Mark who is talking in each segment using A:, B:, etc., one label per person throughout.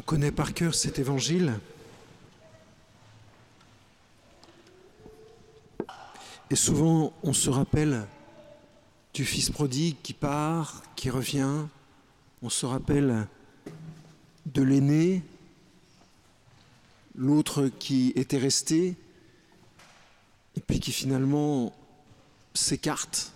A: connaît par cœur cet évangile. Et souvent, on se rappelle du fils prodigue qui part, qui revient. On se rappelle de l'aîné, l'autre qui était resté, et puis qui finalement s'écarte.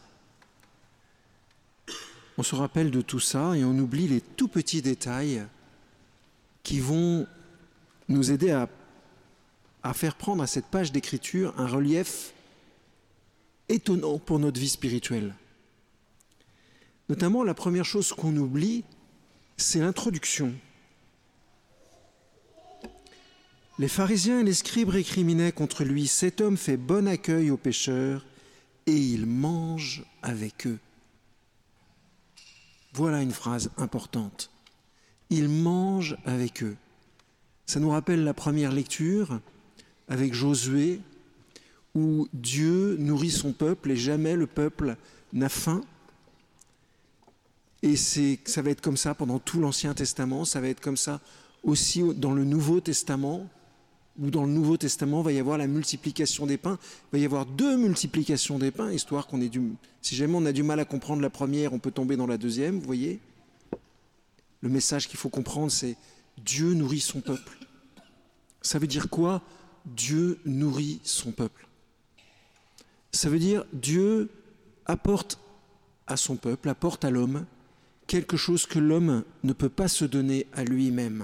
A: On se rappelle de tout ça et on oublie les tout petits détails qui vont nous aider à faire prendre à cette page d'écriture un relief étonnant pour notre vie spirituelle. Notamment, la première chose qu'on oublie, c'est l'introduction. Les pharisiens et les scribes récriminaient contre lui. Cet homme fait bon accueil aux pécheurs et il mange avec eux. Voilà une phrase importante. Il mange avec eux. Ça nous rappelle la première lecture avec Josué, où Dieu nourrit son peuple et jamais le peuple n'a faim. Et ça va être comme ça pendant tout l'Ancien Testament, ça va être comme ça aussi dans le Nouveau Testament, où dans le Nouveau Testament, il va y avoir la multiplication des pains. Il va y avoir 2 multiplications des pains, histoire qu'on ait si jamais on a du mal à comprendre la première, on peut tomber dans la deuxième, vous voyez. Le message qu'il faut comprendre, c'est Dieu nourrit son peuple. Ça veut dire quoi? Dieu nourrit son peuple. Ça veut dire Dieu apporte à son peuple, apporte à l'homme, quelque chose que l'homme ne peut pas se donner à lui-même.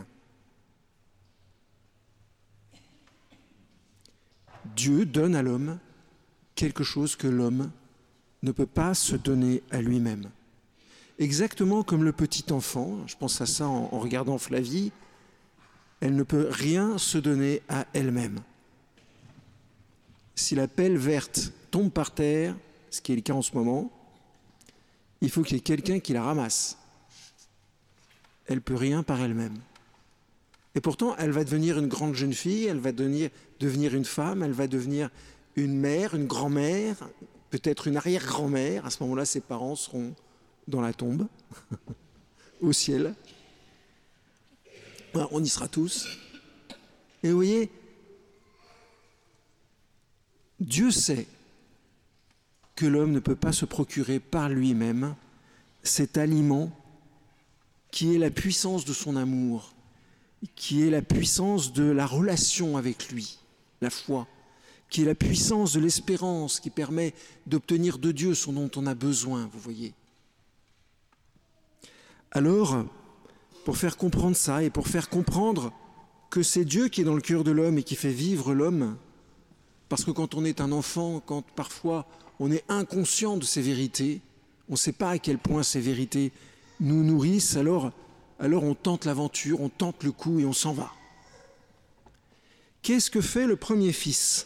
A: Dieu donne à l'homme quelque chose que l'homme ne peut pas se donner à lui-même. Exactement comme le petit enfant, je pense à ça en regardant Flavie, elle ne peut rien se donner à elle-même. Si la pelle verte tombe par terre, ce qui est le cas en ce moment, il faut qu'il y ait quelqu'un qui la ramasse. Elle ne peut rien par elle-même. Et pourtant, elle va devenir une grande jeune fille, elle va devenir une femme, elle va devenir une mère, une grand-mère, peut-être une arrière-grand-mère. À ce moment-là, ses parents seront dans la tombe, au ciel. Alors, on y sera tous. Et vous voyez, Dieu sait que l'homme ne peut pas se procurer par lui-même cet aliment qui est la puissance de son amour, qui est la puissance de la relation avec lui, la foi, qui est la puissance de l'espérance qui permet d'obtenir de Dieu ce dont on a besoin, vous voyez. Alors, pour faire comprendre ça et pour faire comprendre que c'est Dieu qui est dans le cœur de l'homme et qui fait vivre l'homme, parce que quand on est un enfant, quand parfois on est inconscient de ces vérités, on ne sait pas à quel point ces vérités nous nourrissent, alors on tente l'aventure, on tente le coup et on s'en va. Qu'est-ce que fait le premier fils?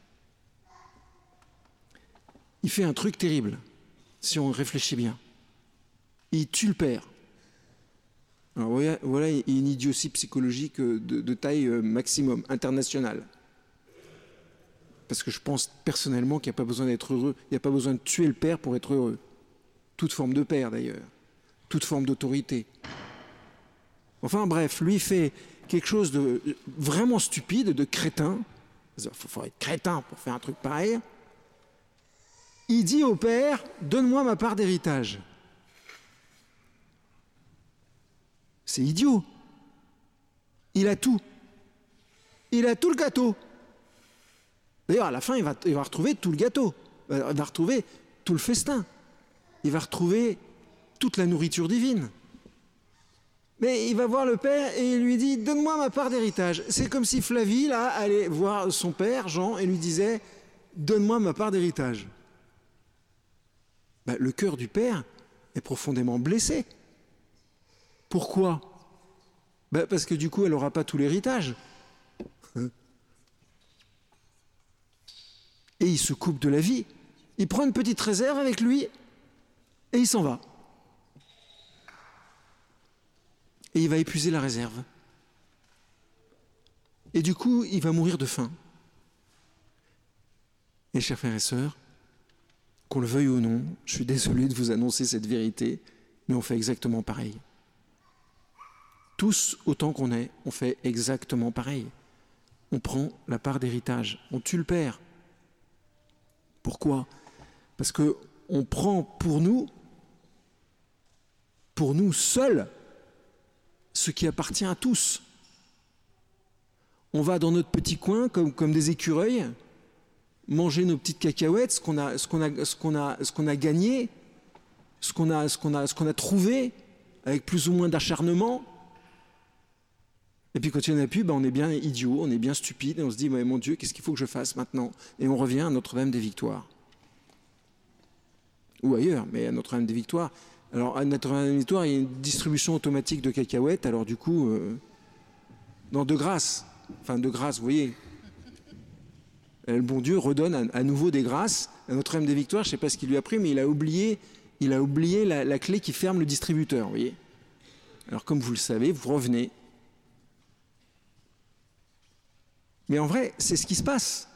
A: Il fait un truc terrible, si on réfléchit bien. Il tue le père. Alors voilà une idiotie psychologique de taille maximum, internationale. Parce que je pense personnellement qu'il n'y a pas besoin d'être heureux, il n'y a pas besoin de tuer le père pour être heureux. Toute forme de père d'ailleurs, toute forme d'autorité. Enfin bref, lui fait quelque chose de vraiment stupide, de crétin. Il faut être crétin pour faire un truc pareil. Il dit au père, donne-moi ma part d'héritage. C'est idiot. Il a tout. Il a tout le gâteau. D'ailleurs, à la fin, il va retrouver tout le gâteau. Il va retrouver tout le festin. Il va retrouver toute la nourriture divine. Mais il va voir le père et il lui dit « Donne-moi ma part d'héritage ». C'est comme si Flavie, là, allait voir son père, Jean, et lui disait « Donne-moi ma part d'héritage ». Le cœur du père est profondément blessé. Pourquoi? Parce que du coup, elle n'aura pas tout l'héritage. Et il se coupe de la vie. Il prend une petite réserve avec lui et il s'en va. Et il va épuiser la réserve. Et du coup, il va mourir de faim. Et chers frères et sœurs, qu'on le veuille ou non, je suis désolé de vous annoncer cette vérité, mais on fait exactement pareil. tous, autant qu'on est, on fait exactement pareil. On prend la part d'héritage, on tue le père. Pourquoi? Parce qu'on prend pour nous seuls, ce qui appartient à tous. On va dans notre petit coin, comme des écureuils, manger nos petites cacahuètes, ce qu'on a gagné, ce qu'on a trouvé, avec plus ou moins d'acharnement. Et puis quand il n'y en a plus, on est bien idiot, on est bien stupide, et on se dit, mon Dieu, qu'est-ce qu'il faut que je fasse maintenant? Et on revient à Notre-Dame des Victoires. Ou ailleurs, mais à Notre-Dame des Victoires. Alors à Notre-Dame des Victoires, il y a une distribution automatique de cacahuètes, alors du coup, de grâce, vous voyez. Le bon Dieu redonne à nouveau des grâces. À Notre-Dame des Victoires, je ne sais pas ce qu'il lui a pris, mais il a oublié la clé qui ferme le distributeur, vous voyez. Alors comme vous le savez, vous revenez. Mais en vrai, c'est ce qui se passe.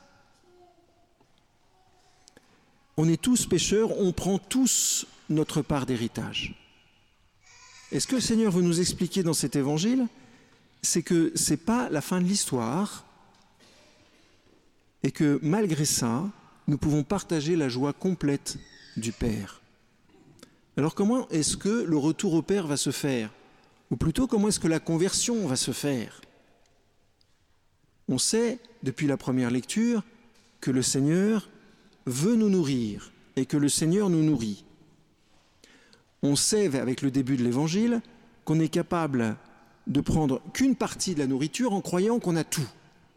A: On est tous pécheurs, on prend tous notre part d'héritage. Et ce que le Seigneur veut nous expliquer dans cet évangile, c'est que ce n'est pas la fin de l'histoire et que malgré ça, nous pouvons partager la joie complète du Père. Alors comment est-ce que le retour au Père va se faire? Ou plutôt, comment est-ce que la conversion va se faire? On sait, depuis la première lecture, que le Seigneur veut nous nourrir et que le Seigneur nous nourrit. On sait, avec le début de l'Évangile, qu'on est capable de prendre qu'une partie de la nourriture en croyant qu'on a tout.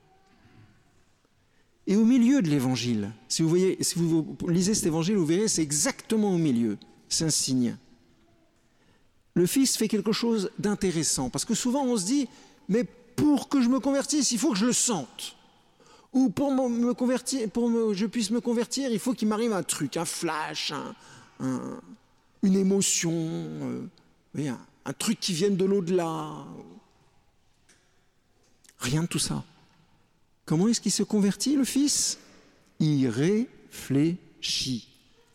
A: Et au milieu de l'Évangile, si vous lisez cet Évangile, vous verrez, c'est exactement au milieu. C'est un signe. Le Fils fait quelque chose d'intéressant, parce que souvent on se dit, mais pour que je me convertisse, il faut que je le sente. Ou pour que je puisse me convertir, il faut qu'il m'arrive un truc, un flash, une émotion, un truc qui vienne de l'au-delà. Rien de tout ça. Comment est-ce qu'il se convertit, le Fils? Il réfléchit.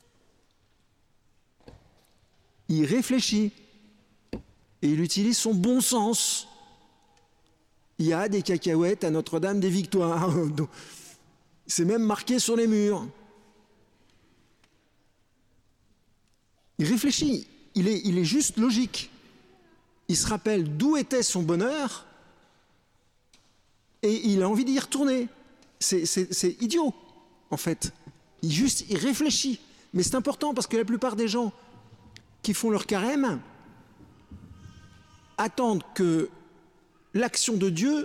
A: Il réfléchit. Et il utilise son bon sens. Il y a des cacahuètes à Notre-Dame des Victoires. C'est même marqué sur les murs. Il réfléchit. Il est juste logique. Il se rappelle d'où était son bonheur et il a envie d'y retourner. C'est idiot, en fait. Il réfléchit. Mais c'est important parce que la plupart des gens qui font leur carême attendent que l'action de Dieu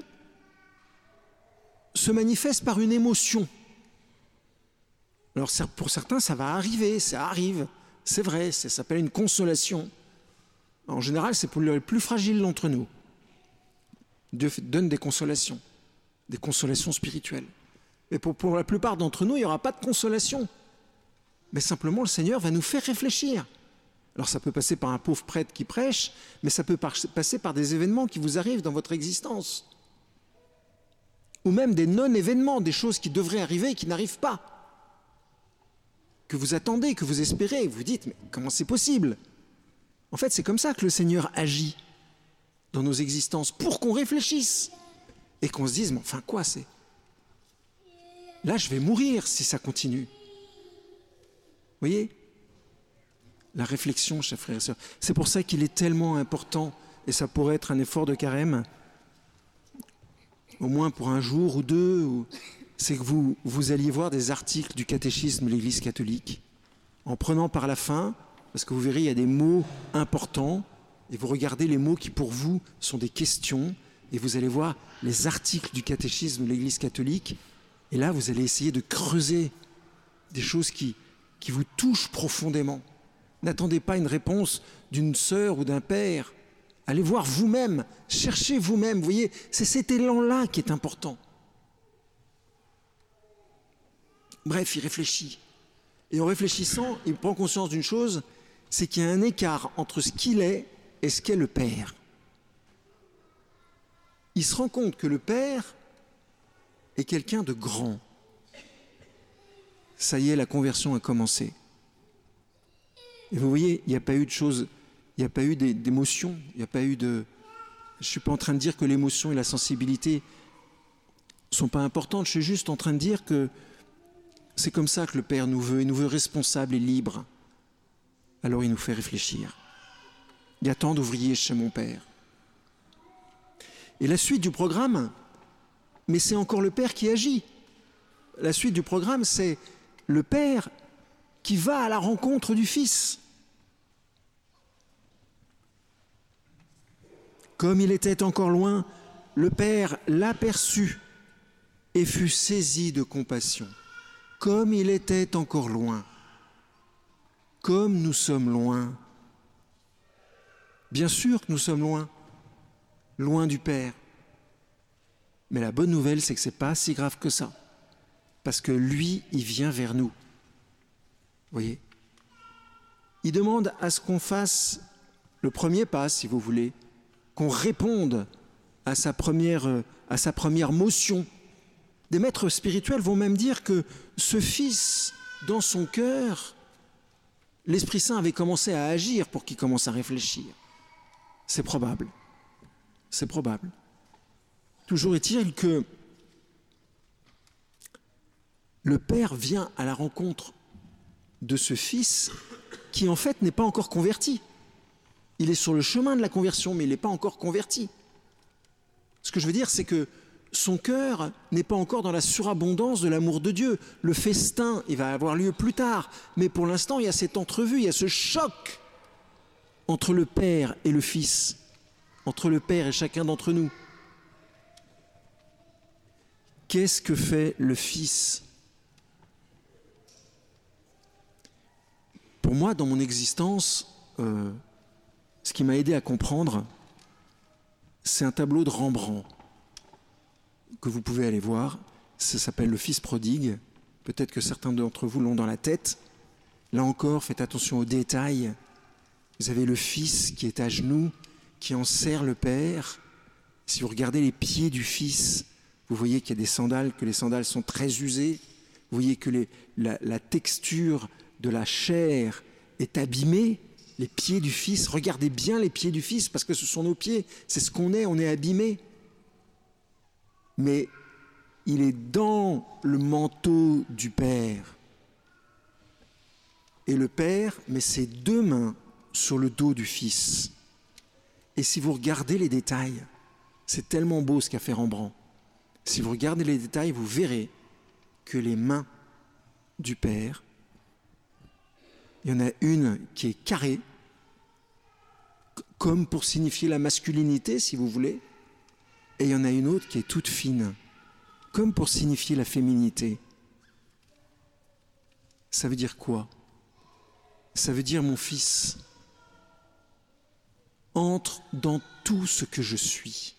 A: se manifeste par une émotion. Alors pour certains, ça va arriver, ça arrive, c'est vrai, ça s'appelle une consolation. En général, c'est pour les plus fragiles d'entre nous. Dieu donne des consolations spirituelles. Mais pour la plupart d'entre nous, il n'y aura pas de consolation. Mais simplement, le Seigneur va nous faire réfléchir. Alors ça peut passer par un pauvre prêtre qui prêche, mais ça peut passer par des événements qui vous arrivent dans votre existence. Ou même des non-événements, des choses qui devraient arriver et qui n'arrivent pas. Que vous attendez, que vous espérez, vous dites, mais comment c'est possible? En fait, c'est comme ça que le Seigneur agit dans nos existences, pour qu'on réfléchisse et qu'on se dise, mais enfin quoi, c'est... Là, je vais mourir si ça continue. Vous voyez ? La réflexion, chers frères et sœurs. C'est pour ça qu'il est tellement important, et ça pourrait être un effort de carême, au moins pour un jour ou deux, c'est que vous alliez voir des articles du catéchisme de l'Église catholique, en prenant par la fin, parce que vous verrez, il y a des mots importants, et vous regardez les mots qui pour vous sont des questions, et vous allez voir les articles du catéchisme de l'Église catholique, et là vous allez essayer de creuser des choses qui vous touchent profondément. N'attendez pas une réponse d'une sœur ou d'un père. Allez voir vous-même, cherchez vous-même. Vous voyez, c'est cet élan-là qui est important. Bref, il réfléchit. Et en réfléchissant, il prend conscience d'une chose, c'est qu'il y a un écart entre ce qu'il est et ce qu'est le Père. Il se rend compte que le Père est quelqu'un de grand. Ça y est, la conversion a commencé. Et vous voyez, il n'y a pas eu de choses, il n'y a pas eu d'émotion, il n'y a pas eu de Je ne suis pas en train de dire que l'émotion et la sensibilité ne sont pas importantes. Je suis juste en train de dire que c'est comme ça que le Père nous veut. Il nous veut responsables et libres. Alors il nous fait réfléchir. Il y a tant d'ouvriers chez mon Père. Et la suite du programme, mais c'est encore le Père qui agit. La suite du programme, c'est le Père qui va à la rencontre du Fils. Comme il était encore loin, le Père l'aperçut et fut saisi de compassion. Comme il était encore loin, comme nous sommes loin. Bien sûr que nous sommes loin, loin du Père. Mais la bonne nouvelle, c'est que ce n'est pas si grave que ça. Parce que lui, il vient vers nous. Vous voyez ? Il demande à ce qu'on fasse le premier pas, si vous voulez, qu'on réponde à sa première motion. Des maîtres spirituels vont même dire que ce Fils, dans son cœur, l'Esprit Saint avait commencé à agir pour qu'il commence à réfléchir. C'est probable. C'est probable. Toujours est-il que le Père vient à la rencontre de ce Fils qui, en fait, n'est pas encore converti. Il est sur le chemin de la conversion, mais il n'est pas encore converti. Ce que je veux dire, c'est que son cœur n'est pas encore dans la surabondance de l'amour de Dieu. Le festin, il va avoir lieu plus tard. Mais pour l'instant, il y a cette entrevue, il y a ce choc entre le Père et le Fils, entre le Père et chacun d'entre nous. Qu'est-ce que fait le Fils ? Pour moi, dans mon existence, ce qui m'a aidé à comprendre, c'est un tableau de Rembrandt que vous pouvez aller voir. Ça s'appelle Le Fils prodigue. Peut-être que certains d'entre vous l'ont dans la tête. Là encore, faites attention aux détails. Vous avez le Fils qui est à genoux, qui enserre le Père. Si vous regardez les pieds du Fils, vous voyez qu'il y a des sandales, que les sandales sont très usées. Vous voyez que la texture de la chair est abîmée. Les pieds du Fils, regardez bien les pieds du Fils, parce que ce sont nos pieds, c'est ce qu'on est abîmé. Mais il est dans le manteau du Père. Et le Père met ses deux mains sur le dos du Fils. Et si vous regardez les détails, c'est tellement beau ce qu'a fait Rembrandt. Si vous regardez les détails, vous verrez que les mains du Père, il y en a une qui est carrée, comme pour signifier la masculinité, si vous voulez, et il y en a une autre qui est toute fine, comme pour signifier la féminité. Ça veut dire quoi ? Ça veut dire, mon Fils, entre dans tout ce que je suis.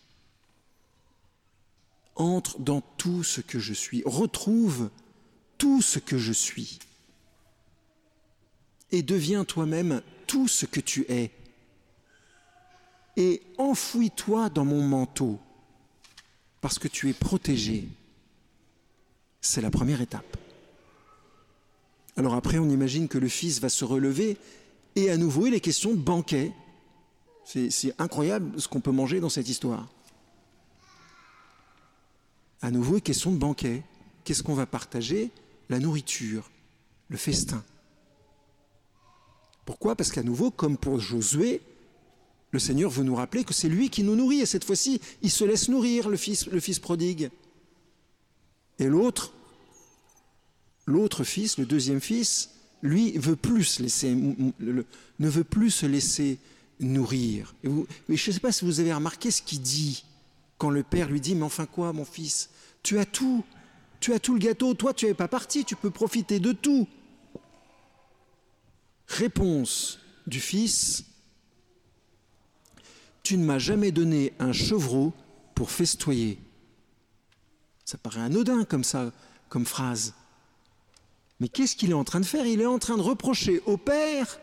A: Entre dans tout ce que je suis. Retrouve tout ce que je suis. Et deviens toi-même tout ce que tu es. Et enfouis-toi dans mon manteau, parce que tu es protégé. C'est la première étape. Alors après, on imagine que le Fils va se relever, et à nouveau, il est question de banquet. C'est incroyable ce qu'on peut manger dans cette histoire. À nouveau, il est question de banquet. Qu'est-ce qu'on va partager ? La nourriture, le festin. Pourquoi ? Parce qu'à nouveau, comme pour Josué, le Seigneur veut nous rappeler que c'est lui qui nous nourrit. Et cette fois-ci, il se laisse nourrir, le fils prodigue. Et l'autre fils, le deuxième fils, lui, ne veut plus se laisser nourrir. Mais je ne sais pas si vous avez remarqué ce qu'il dit quand le Père lui dit « Mais enfin quoi, mon fils ? Tu as tout le gâteau. Toi, tu n'es pas parti. Tu peux profiter de tout. » Réponse du Fils: « Tu ne m'as jamais donné un chevreau pour festoyer. » Ça paraît anodin comme ça, comme phrase. Mais qu'est-ce qu'il est en train de faire ? Il est en train de reprocher au Père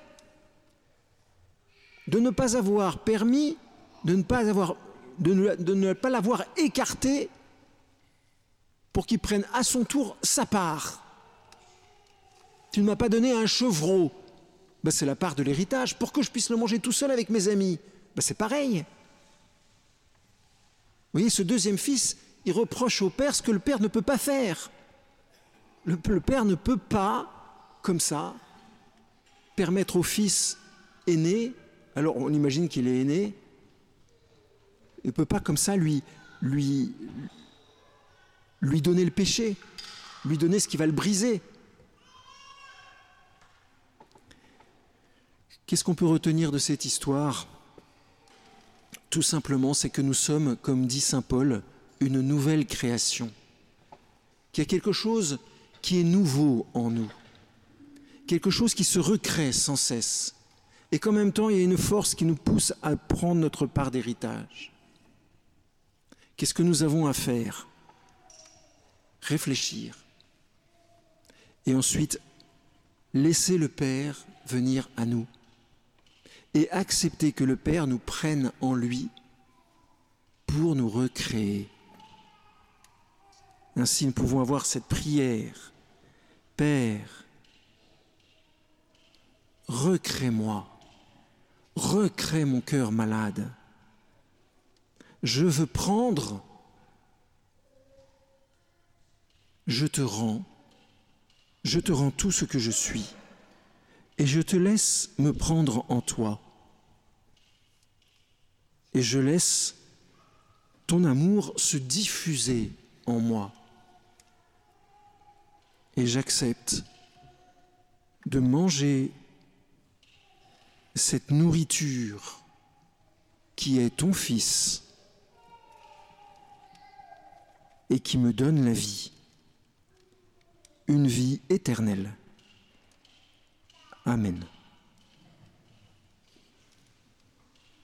A: de ne pas avoir permis, de ne pas l'avoir écarté pour qu'il prenne à son tour sa part. Tu ne m'as pas donné un chevreau. Ben, c'est la part de l'héritage, pour que je puisse le manger tout seul avec mes amis. Ben, c'est pareil. voyez, ce deuxième fils, il reproche au père ce que le père ne peut pas faire. Le père ne peut pas, comme ça, permettre au fils aîné, alors on imagine qu'il est aîné, il ne peut pas comme ça lui donner le péché, lui donner ce qui va le briser. Qu'est-ce qu'on peut retenir de cette histoire ? Tout simplement, c'est que nous sommes, comme dit saint Paul, une nouvelle création, qu'il y a quelque chose qui est nouveau en nous, quelque chose qui se recrée sans cesse, et qu'en même temps, il y a une force qui nous pousse à prendre notre part d'héritage. Qu'est-ce que nous avons à faire ? Réfléchir. Et ensuite, laisser le Père venir à nous. Et accepter que le Père nous prenne en lui pour nous recréer. Ainsi, nous pouvons avoir cette prière. Père, recrée-moi, recrée mon cœur malade. Je veux prendre, je te rends tout ce que je suis, et je te laisse me prendre en toi. Et je laisse ton amour se diffuser en moi. Et j'accepte de manger cette nourriture qui est ton Fils et qui me donne la vie, une vie éternelle. Amen.